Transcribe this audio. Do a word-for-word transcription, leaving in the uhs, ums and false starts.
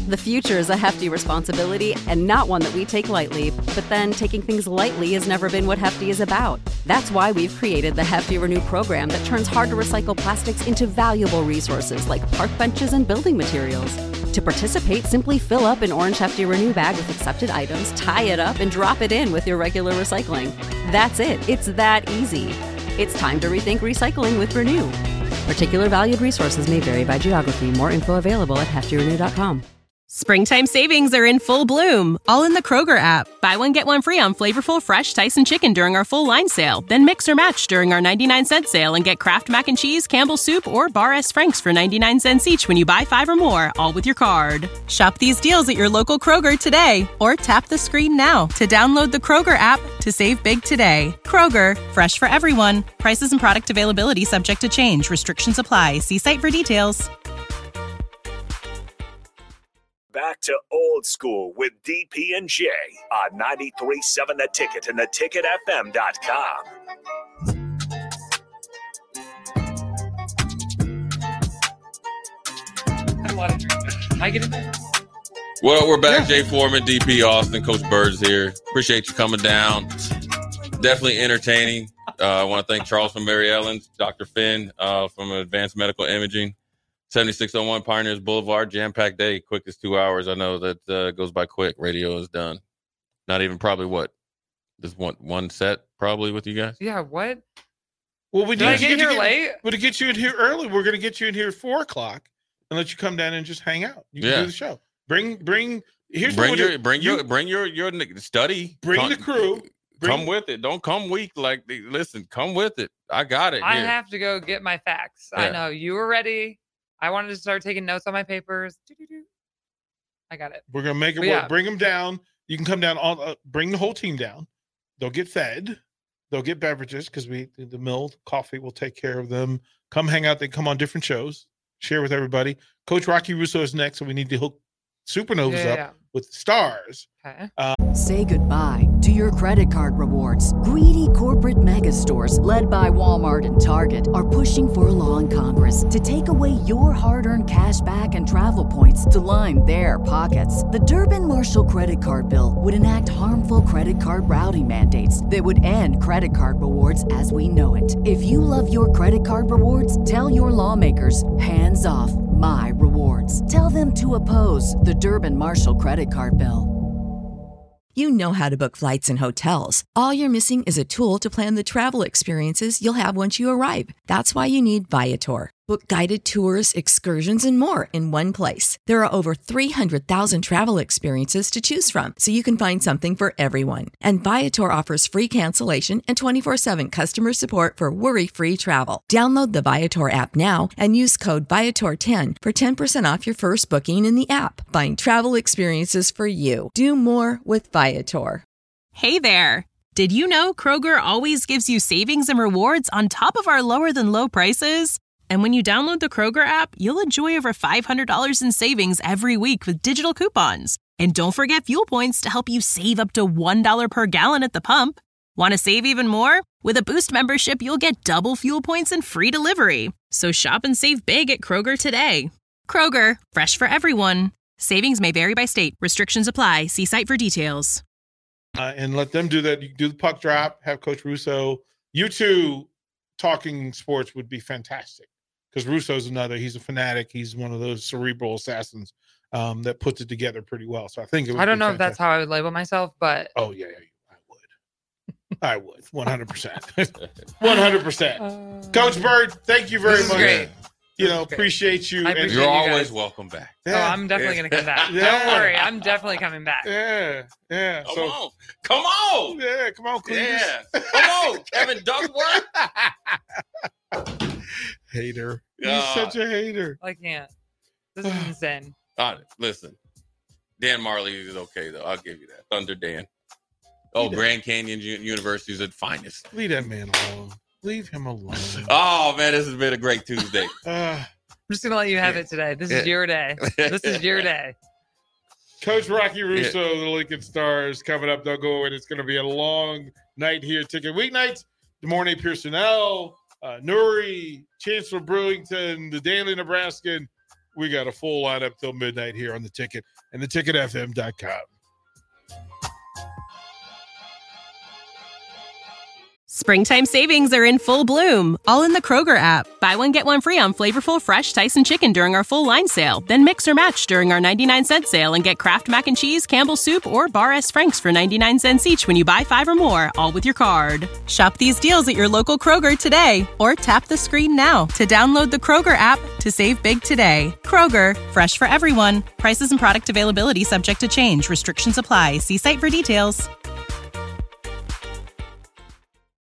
The future is a hefty responsibility and not one that we take lightly, but then taking things lightly has never been what Hefty is about. That's why we've created the Hefty Renew program that turns hard-to-recycle plastics into valuable resources like park benches and building materials. To participate, simply fill up an orange Hefty Renew bag with accepted items, tie it up, and drop it in with your regular recycling. That's it. It's that easy. It's time to rethink recycling with Renew. Particular valued resources may vary by geography. More info available at hefty renew dot com. Springtime savings are in full bloom, all in the Kroger app. Buy one, get one free on flavorful fresh Tyson chicken during our full line sale. Then mix or match during our ninety-nine cent sale and get Kraft Mac and Cheese, Campbell's Soup, or Bar S. Frank's for ninety-nine cents each when you buy five or more, all with your card. Shop these deals at your local Kroger today, or tap the screen now to download the Kroger app to save big today. Kroger, fresh for everyone. Prices and product availability subject to change. Restrictions apply. See site for details. Back to old school with D P and J on ninety-three point seven The Ticket and the ticket f m dot com. I want to drink this. Can I get in there? Well, we're back. Yeah. Jay Foreman, D P Austin, Coach Bird's here. Appreciate you coming down. Definitely entertaining. Uh, I want to thank Charles from Mary Ellen's, Doctor Finn uh, from Advanced Medical Imaging. seventy-six oh one Pioneers Boulevard, jam-packed day, quickest two hours. I know that uh, goes by quick. Radio is done. Not even probably what? Just one one set probably with you guys? Yeah, what? Well, we Did I need get to here get, late? But to get you in here early, we're going to get you in here at four o'clock and let you come down and just hang out. You can Yeah. do the show. Bring, bring, here's bring what your, we'll do. bring You your, bring your, your study. Bring come, the crew. Bring, come with it. Don't come weak. Like, listen, come with it. I got it. I here. have to go get my facts. I Yeah. know you were ready. I wanted to start taking notes on my papers. Doo-doo-doo. I got it. We're going to make it But work. yeah. Bring them down. You can come down. All, uh, bring the whole team down. They'll get fed. They'll get beverages because we the mill coffee will take care of them. Come hang out. They come on different shows. Share with everybody. Coach Rocky Russo is next, so we need to hook Supernovas Yeah, up yeah. with stars. Okay. Say goodbye to your credit card rewards. Greedy corporate mega stores, led by Walmart and Target, are pushing for a law in Congress to take away your hard-earned cash back and travel points to line their pockets. The Durbin-Marshall credit card bill would enact harmful credit card routing mandates that would end credit card rewards as we know it. If you love your credit card rewards, tell your lawmakers, hands off my rewards. Tell them to oppose the Durbin-Marshall credit card bill. You know how to book flights and hotels. All you're missing is a tool to plan the travel experiences you'll have once you arrive. That's why you need Viator. Book guided tours, excursions, and more in one place. There are over three hundred thousand travel experiences to choose from, so you can find something for everyone. And Viator offers free cancellation and twenty-four seven customer support for worry-free travel. Download the Viator app now and use code Viator ten for ten percent off your first booking in the app. Find travel experiences for you. Do more with Viator. Hey there! Did you know Kroger always gives you savings and rewards on top of our lower than low prices? And when you download the Kroger app, you'll enjoy over five hundred dollars in savings every week with digital coupons. And don't forget fuel points to help you save up to one dollar per gallon at the pump. Want to save even more? With a Boost membership, you'll get double fuel points and free delivery. So shop and save big at Kroger today. Kroger, fresh for everyone. Savings may vary by state. Restrictions apply. See site for details. Uh, and let them do that. You do the puck drop, have Coach Russo. You two talking sports would be fantastic because Russo's another. He's a fanatic. He's one of those cerebral assassins um, that puts it together pretty well. So I think it would I don't be know if that's fantastic. how I would label myself, but Oh, yeah, yeah, I would. I would. one hundred percent. one hundred percent. uh, Coach Bird, thank you very This is much. great. You This know, is great. appreciate you. I and- appreciate You're you always guys. welcome back. Oh, Yeah, I'm definitely gonna come back. Yeah. Don't worry, I'm definitely coming back. yeah, yeah. Come So, on. Come on. yeah, come on, Cletus. Yeah. Come on, Kevin Duckworth. Hater. He's God. such a hater. I can't. This is insane. All right, listen. Dan Marley is okay, though. I'll give you that. Thunder Dan. Oh, He Grand Canyon U- University is at finest. Leave that man alone. Leave him alone. Oh, man, this has been a great Tuesday. Uh, I'm just gonna let you have it today. This is Yeah. your day. This is your day. Coach Rocky Russo, the Lincoln Stars, coming up. They'll go, and it's going to be a long night here. Ticket weeknights. DeMornay Pearsonell, uh, Nuri, Chancellor Brewington, the Daily Nebraskan. We got a full lineup till midnight here on the Ticket and the ticket f m dot com. Springtime savings are in full bloom, all in the Kroger app. Buy one, get one free on flavorful fresh Tyson chicken during our full line sale. Then mix or match during our ninety-nine cent sale and get Kraft Mac and Cheese, Campbell's Soup, or Bar S. Frank's for ninety-nine cents each when you buy five or more, all with your card. Shop these deals at your local Kroger today, or tap the screen now to download the Kroger app to save big today. Kroger, fresh for everyone. Prices and product availability subject to change. Restrictions apply. See site for details.